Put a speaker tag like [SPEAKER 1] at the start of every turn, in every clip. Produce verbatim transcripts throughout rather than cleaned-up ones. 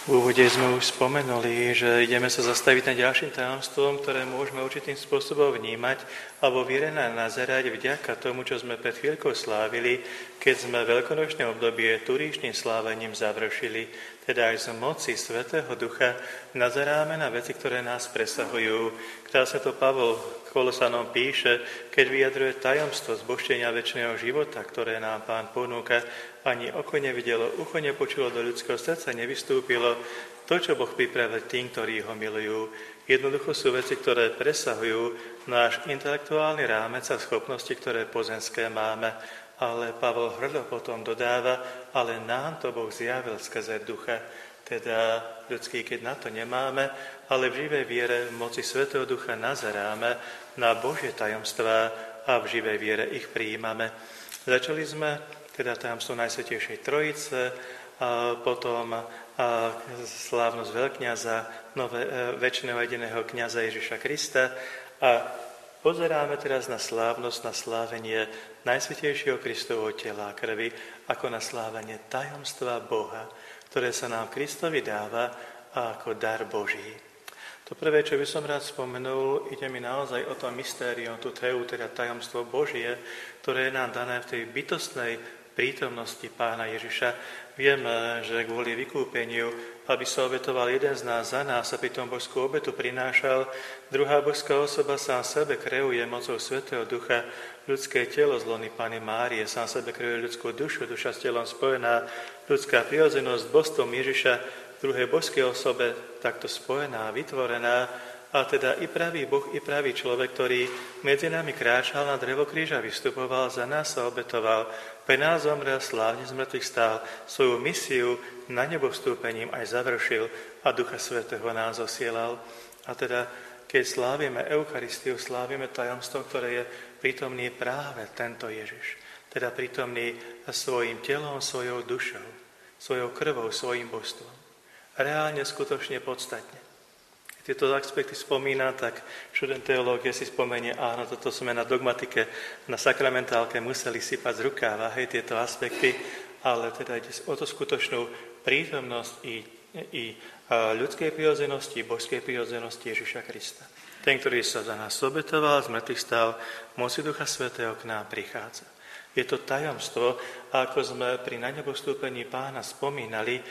[SPEAKER 1] V úvode sme už spomenuli, že ideme sa zastaviť na ďalším tajomstvom, ktoré môžeme určitým spôsobom vnímať alebo viere nazerať vďaka tomu, čo sme pred chvíľkou slávili, keď sme veľkonočné obdobie turíčnym slávením završili. Teda aj z moci Svätého Ducha nazeráme na veci, ktoré nás presahujú. Krásne to Pavol Kolosanom píše, keď vyjadruje tajomstvo zbožčenia večného života, ktoré nám Pán ponúka, ani oko nevidelo, ucho nepočulo, do ľudského srdca nevystúpilo to, čo Boh pripravil tým, ktorí ho milujú. Jednoducho sú veci, ktoré presahujú náš intelektuálny rámec a schopnosti, ktoré pozemské máme. Ale Pavol hrdo potom dodáva, ale nám to Boh zjavil skrze Ducha. Teda ľudský, keď na to nemáme, ale v živej viere v moci Svätého Ducha nazeráme na Božie tajomstvá a v živej viere ich prijímame. Začali sme teda tajomstvo Najsvätejšej Trojice, a potom a slávnosť veľkňaza, nové, večného jediného kňaza Ježiša Krista a pozeráme teraz na slávnosť, na slávenie Najsvätejšieho Kristovho tela a krvi, ako na slávenie tajomstva Boha, ktoré sa nám Kristovi dáva ako dar Boží. To prvé, čo by som rád spomenul, ide mi naozaj o to mystérium, tú teu, teda tajomstvo Božie, ktoré je nám dané v tej bytostnej prítomnosti Pána Ježiša. Vieme, že kvôli vykúpeniu, aby sa obetoval jeden z nás za nás a pri tom božskú obetu prinášal, druhá božská osoba sám sebe kreuje mocou Svätého Ducha ľudské telo z lony Panny Márie, sám sebe kreuje ľudskú dušu, duša s telom spojená, ľudská prirodzenosť božstvom Ježiša v druhej božskej osobe takto spojená, vytvorená, a teda i pravý Boh, i pravý človek, ktorý medzi nami kráčal na drevo kríža, vystupoval, za nás sa obetoval, pre nás zomrel, slávne z mŕtvych stál, svoju misiu na nebo vstúpením aj završil a Ducha Svätého nás osielal. A teda, keď slávime Eucharistiu, slávime tajomstvo, ktoré je prítomný práve tento Ježiš. Teda prítomný svojim telom, svojou dušou, svojou krvou, svojim božstvom. Reálne, skutočne, podstatne. Tieto aspekty spomína, tak študent teológie si spomenie, áno, toto sme na dogmatike, na sakramentálke museli sypať z rukáva, hej, tieto aspekty, ale teda ide o to skutočnú prítomnosť i, i ľudskej prirodzenosti, božskej prirodzenosti Ježiša Krista. Ten, ktorý sa za nás obetoval, z mŕtvych stál, moci Ducha Svätého k nám prichádza. Je to tajomstvo, a ako sme pri nanebostúpení Pána spomínali,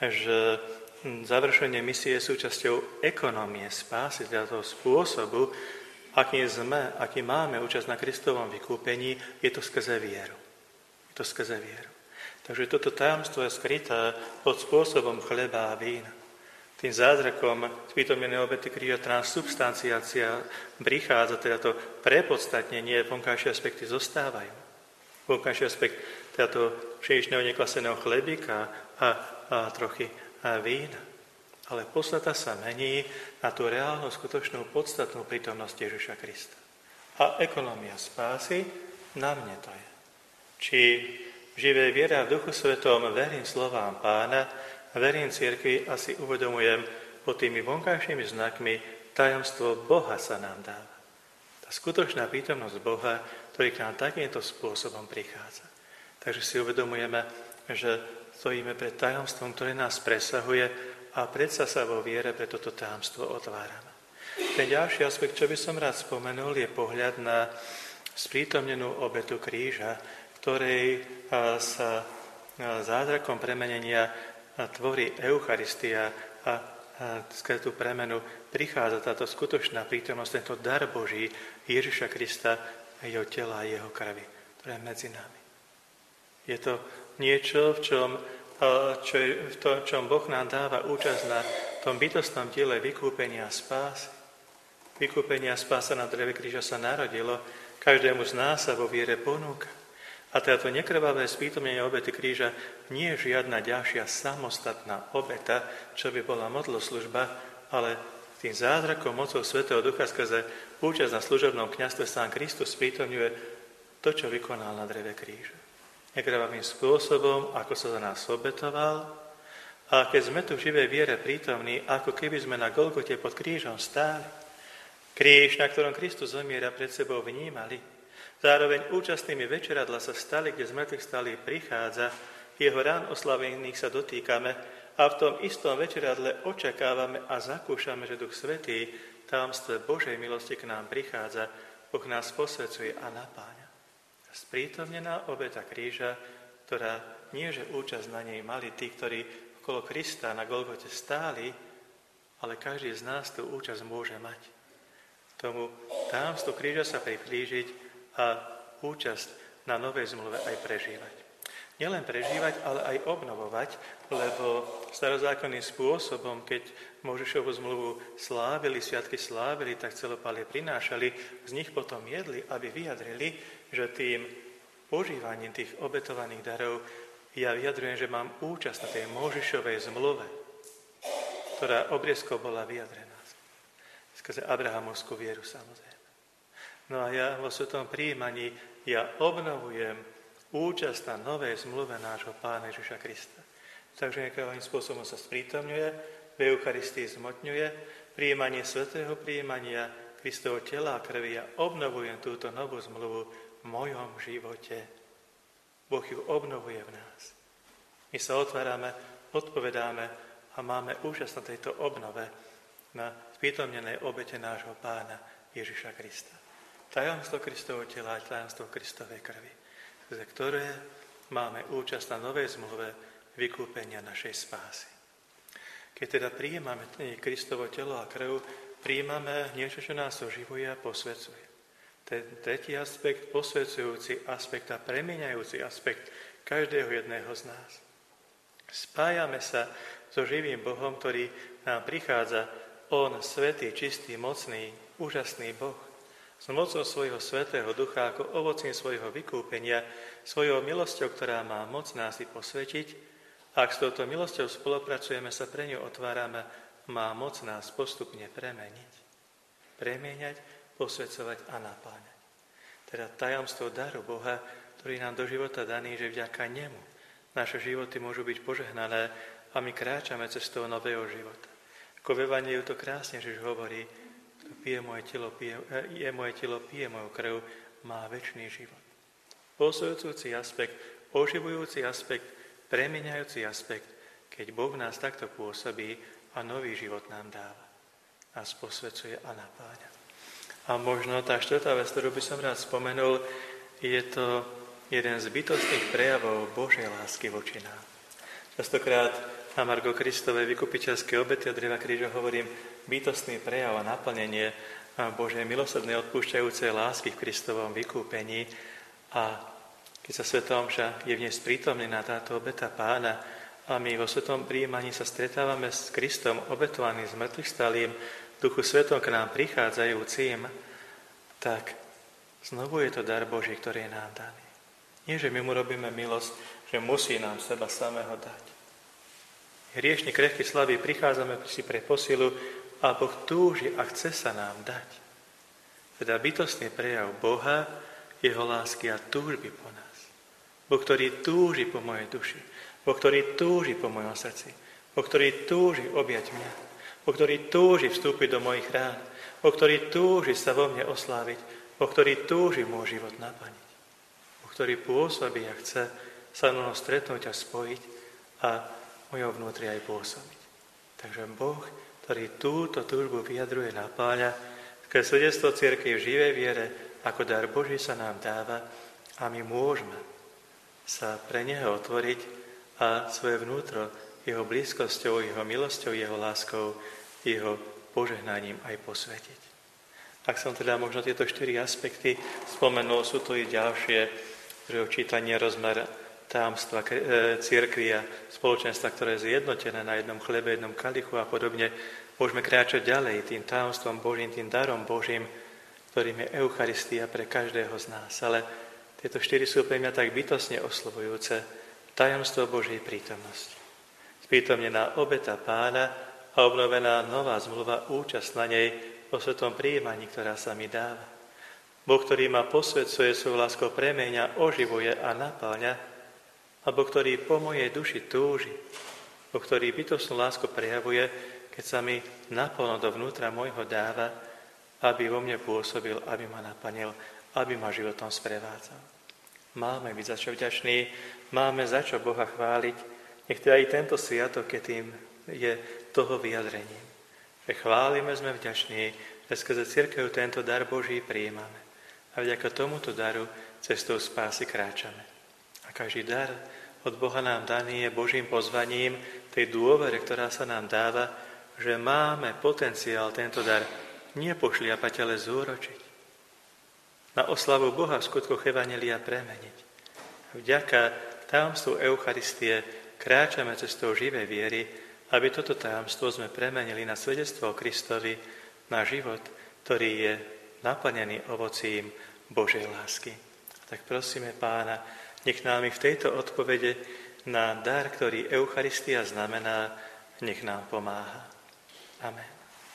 [SPEAKER 1] že završenie misie je súčasťou ekonomie spásy, teda toho spôsobu, aký sme, aký máme účasť na Kristovom vykúpení, je to skrze vieru. Je to skrze vieru. Takže toto tajomstvo je skryté pod spôsobom chleba a vína. Tým zázrakom sprítomnenej obety kríža transsubstanciácia prichádza, teda to prepodstatnenie, vonkajšie aspekty zostávajú. Vonkajší aspekt teda toho pšeničného nekvaseného chlebíka a, a trochy a vína. Ale podstata sa mení na tú reálnu, skutočnú, podstatnú prítomnosť Ježiša Krista. A ekonomia spásy na mne to je. Či v živej viere a v Duchu Svetom verím slovám Pána, verím cirkvi a si uvedomujem pod tými vonkajšími znakmi tajomstvo Boha sa nám dáva. Tá skutočná prítomnosť Boha, ktorý k nám takýmto spôsobom prichádza. Takže si uvedomujeme, že stojíme pred tajomstvom, ktoré nás presahuje a predsa sa vo viere pre toto tajomstvo otvárame. Ten ďalší aspekt, čo by som rád spomenul, je pohľad na sprítomnenú obetu kríža, ktorej sa zázrakom premenenia tvorí Eucharistia a skrze tú premenu prichádza táto skutočná prítomnosť, tento dar Boží Ježiša Krista, jeho tela a jeho krvi, ktoré je medzi nami. Je to niečo, v čom, čo je, v tom, čom Boh nám dáva účasť na tom bytostnom diele vykúpenia a spásy. Vykúpenia a spása na dreve kríža sa narodilo, každému z nás sa vo viere ponúka. A táto nekrvavé sprítomnenie obety kríža nie je žiadna ďalšia samostatná obeta, čo by bola modloslužba, ale tým zázrakom mocou Svätého Ducha skrze účasť na služobnom kňazstve sám Kristus sprítomňuje to, čo vykonal na dreve kríža. Nekrvavým spôsobom, ako sa za nás obetoval. A keď sme tu v živej viere prítomní, ako keby sme na Golgote pod krížom stáli, kríž, na ktorom Kristus zomiera, pred sebou vnímali, zároveň účastnými večeradla sa stali, kde z mŕtvych stali prichádza, jeho rán oslavených sa dotýkame A v tom istom večeradle očakávame a zakúšame, že Duch Svätý, tajomstvo Božej milosti k nám prichádza, Boh nás posvedzuje a napáňa. Sprítomnená obeta kríža, ktorá nie, že účasť na nej mali tí, ktorí okolo Krista na Golgote stáli, ale každý z nás tú účasť môže mať. Tomu tajomstvu kríža sa priblížiť a účasť na novej zmluve aj prežívať. Nielen prežívať, ale aj obnovovať, lebo starozákonným spôsobom, keď Mojžišovu zmluvu slávili, sviatky slávili, tak celopálie prinášali, z nich potom jedli, aby vyjadrili, že tým požívaním tých obetovaných darov ja vyjadrujem, že mám účasť na tej Mojžišovej zmluve, ktorá obriezkou bola vyjadrená. Skrze Abrahamovskú vieru, samozrejme. No a ja vo svetom prijímaní ja obnovujem účasť na novej zmluve nášho Pána Ježiša Krista. Takže nejakým spôsobom sa sprítomňuje, v Eucharistii zmotňuje, prijímanie svätého prijímania Kristovho tela a krvi. Ja obnovujem túto novú zmluvu v mojom živote. Boh ju obnovuje v nás. My sa otvárame, odpovedáme a máme účasť na tejto obnove, na sprítomnenej obete nášho Pána Ježiša Krista. Tajomstvo Kristovho tela a tajomstvo Kristovej krvi, za ktoré máme účasť na novej zmluve vykúpenia našej spásy. Keď teda prijímame Kristovo telo a krv, prijímame niečo, čo nás oživuje a posvedzuje. Ten tretí aspekt, posvedzujúci aspekt a premieňajúci aspekt každého jedného z nás. Spájame sa so živým Bohom, ktorý nám prichádza, On, svätý, čistý, mocný, úžasný Boh, s mocou svojho svätého ducha, ako ovocím svojho vykúpenia, svojou milosťou, ktorá má moc nás i posvetiť. Ak s touto milosťou spolupracujeme, sa pre ňu otvárame, má moc nás postupne premeniť. Premieňať, posvedzovať a napáňať. Teda tajomstvo daru Boha, ktorý nám do života daný, že vďaka nemu naše životy môžu byť požehnané a my kráčame cestou nového života. Ako v Evanjeliu to krásne Ježiš hovorí, kto pije moje telo, pije, je moje telo, pije moju krv, má večný život. Posvedzujúci aspekt, oživujúci aspekt, premieňajúci aspekt, keď Boh nás takto pôsobí a nový život nám dáva. Nás posvedzuje a napáňa. A možno tá štvrtá vec, ktorú by som rád spomenul, je to jeden z bytostných prejavov Božej lásky voči nám. Častokrát na margo Kristovej vykupiteľskej obety a dreva kríža hovorím bytostný prejav a naplnenie Božej milosrdnej odpúšťajúcej lásky v Kristovom vykúpení. A keď sa svätá omša je v nej sprítomnená táto obeta Pána a my vo svetom prijímaní sa stretávame s Kristom obetovaným z mŕtvych stalým, Duchu Svetom k nám prichádzajúcim, tak znovu je to dar Boží, ktorý je nám daný. Nie, že my mu robíme milosť, že musí nám seba samého dať. Hriešni, krehkí, slabí, prichádzame si pre posilu a Boh túži a chce sa nám dať. Teda bytostný prejav Boha, jeho lásky a túžby po nás. Boh, ktorý túži po mojej duši. Boh, ktorý túži po mojom srdci. Boh, ktorý túži objať mňa. Boh, ktorý túži vstúpiť do mojich rán. Boh, ktorý túži sa vo mne osláviť. Boh, ktorý túži môj život naplniť. Boh, ktorý pôsobí a chce sa mnou stretnúť a spojiť a mojho vnútri aj pôsobiť. Takže Boh, ktorý túto túžbu vyjadruje, napáľa, keď svedectvo cirkvi v živej viere, ako dar Boží sa nám dáva a my môžeme sa pre Neho otvoriť a svoje vnútro jeho blízkosťou, jeho milosťou, jeho láskou, jeho požehnaním aj posvetiť. Ak som teda možno tieto štyri aspekty spomenul, sú to i ďalšie, že čítanie rozmer tajomstva cirkvi a spoločenstva, ktoré je zjednotené na jednom chlebe, jednom kalichu a podobne, môžeme kráčať ďalej tým tajomstvom Božím, tým darom Božím, ktorým je Eucharistia pre každého z nás. Ale tieto štyri sú pre mňa tak bytostne oslovujúce. Tajomstvo Božej prítomnosti. Sprítomnená obeta Pána a obnovená nová zmluva, účasť na nej vo svetom prijímaní, ktorá sa mi dáva. Boh, ktorý ma posvedzuje, svoju láskou premieňa, oživuje a napáľa, a Boh, ktorý po mojej duši túži, Boh, ktorý bytostnú lásku prejavuje, keď sa mi naplno dovnútra môjho dáva, aby vo mne pôsobil, aby ma naplnil, aby ma životom sprevádzal. Máme byť za čo vďační, máme za čo Boha chváliť, Nech teda aj tento sviatok je tým, je toho vyjadrením. Že chválime, sme vďační, že skrze cirkev tento dar Boží prijímame. A vďaka tomuto daru cestou spásy kráčame. A každý dar od Boha nám daný je Božím pozvaním tej dôvere, ktorá sa nám dáva, že máme potenciál tento dar nie pošliapať, ale zúročiť. Na oslavu Boha v skutkoch evanjelia premeniť. Vďaka tajomstvu Eucharistie kráčame cestou živej viery, aby toto tajomstvo sme premenili na svedectvo o Kristovi, na život, ktorý je naplnený ovocím Božej lásky. A tak prosíme Pána, nech nám v tejto odpovede na dar, ktorý Eucharistia znamená, nech nám pomáha. Amen.